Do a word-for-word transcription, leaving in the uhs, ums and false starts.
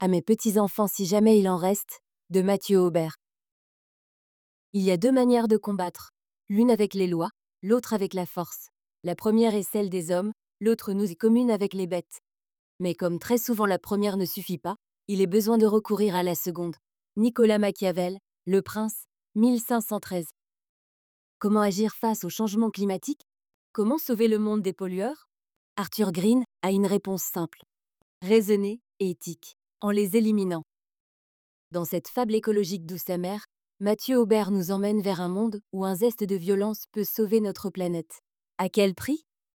À mes petits-enfants si jamais il en reste, de Mathieu Aubert. Il y a deux manières de combattre, l'une avec les lois, l'autre avec la force. La première est celle des hommes, l'autre nous est commune avec les bêtes. Mais comme très souvent la première ne suffit pas, il est besoin de recourir à la seconde. Nicolas Machiavel, Le Prince, mille cinq cent treize. Comment agir face au changement climatique? Comment sauver le monde des pollueurs? Arthur Green a une réponse simple. Raisonner et éthique, en les éliminant. Dans cette fable écologique douce amère, Mathieu Aubert nous emmène vers un monde où un zeste de violence peut sauver notre planète. À quel prix?